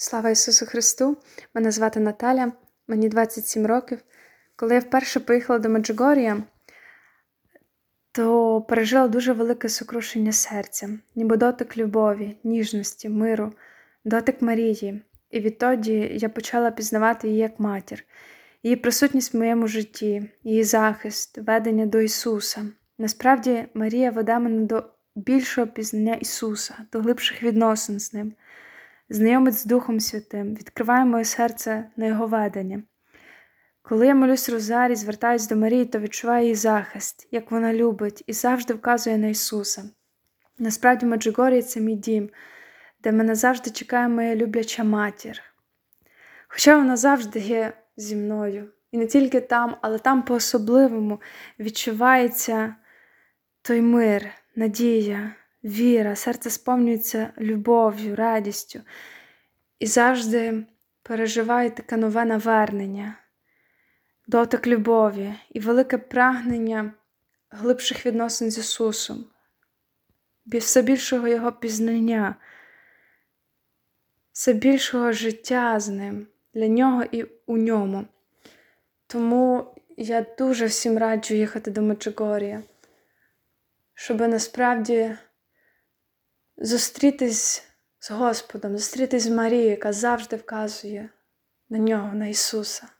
Слава Ісусу Христу! Мене звати Наталя, мені 27 років. Коли я вперше поїхала до Меджугор'я, то пережила дуже велике сокрушення серця, ніби дотик любові, ніжності, миру, дотик Марії. І відтоді я почала пізнавати її як матір, її присутність в моєму житті, її захист, ведення до Ісуса. Насправді, Марія веде мене до більшого пізнання Ісуса, до глибших відносин з Ним. Знайомить з Духом Святим, відкриває моє серце на Його ведення. Коли я молюсь розарій, звертаюсь до Марії, то відчуваю її захист, як вона любить і завжди вказує на Ісуса. Насправді, Меджугор'я – це мій дім, де мене завжди чекає моя любляча матір. Хоча вона завжди є зі мною. І не тільки там, але там по-особливому відчувається той мир, надія, віра, серце сповнюється любов'ю, радістю. І завжди переживаю таке нове навернення, дотик любові і велике прагнення глибших відносин з Ісусом, все більшого Його пізнання, все більшого життя з Ним, для Нього і у Ньому. Тому я дуже всім раджу їхати до Меджугор'я, щоб насправді зустрітись з Господом, зустрітись з Марією, яка завжди вказує на Нього, на Ісуса.